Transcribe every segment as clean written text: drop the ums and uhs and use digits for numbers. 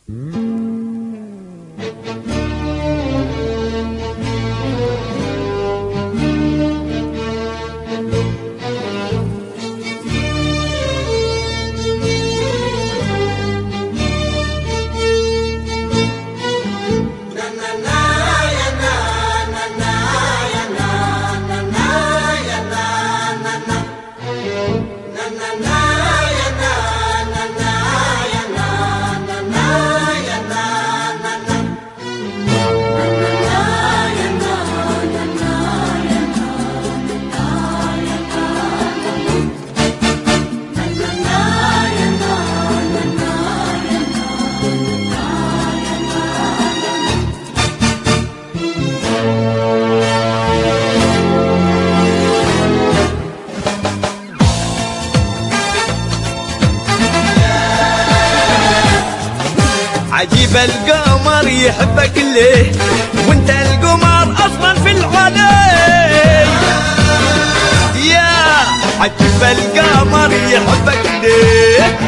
عجيب القمر يحبك ليه وانت القمر اصلا في العلي. يا عجيب القمر يحبك ليه،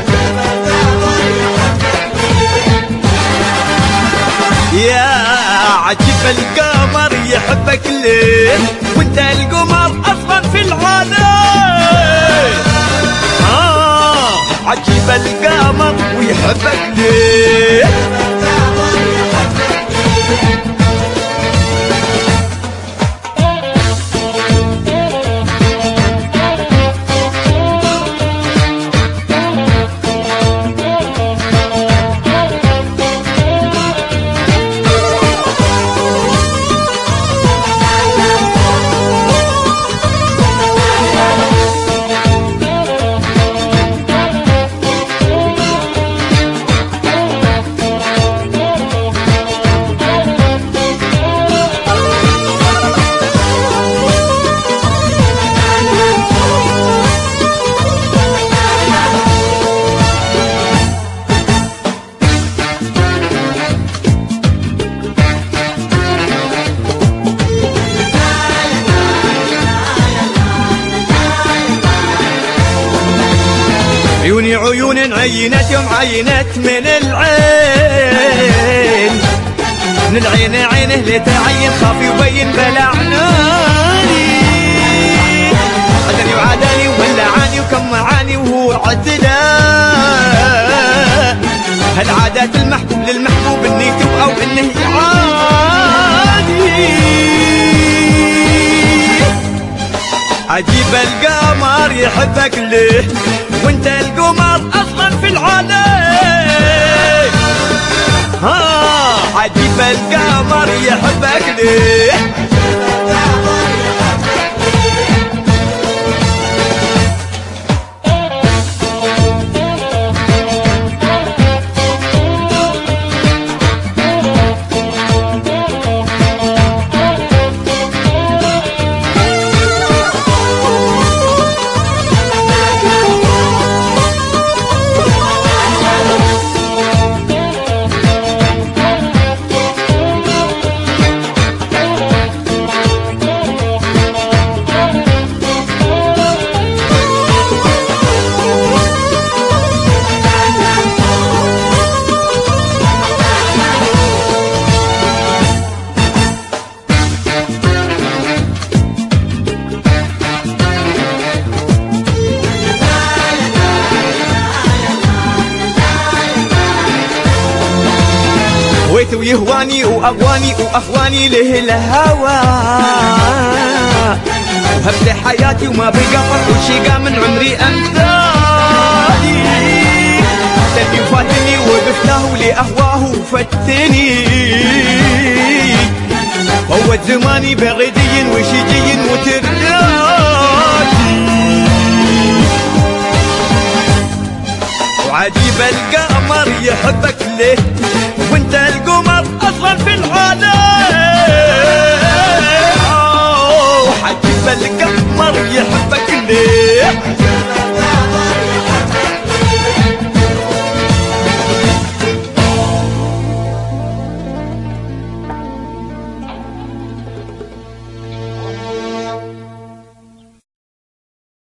يا عجيب القمر يحبك ليه وانت القمر اصلا في العلي. عجيب القمر ويحبك ليه. عيوني عيون عينت يوم عينت من العين، من العين عينه لتعين خاف يبين بلا عناني. عدني وعداني ولعاني وكم معاني وهو عدلا. هالعادات المحبوب للمحبوب اني يتوب او انه يعاني. عجيب القمر يحبك ليه وانت القمر اصلا في العلي. عجيب القمر يحبك ليه. ويهواني واغواني واخواني له الهوى. وهبت حياتي وما بقى فرق وشيقة من عمري امثالي. سلبي وفاتني وقفته لاهواه وفتني. فوت زماني بغدي وشجي وترداتي. وعجيب القمر يحبك ليه وانت القمر اصلا في العالم. عجيب القمر يحبك ليه.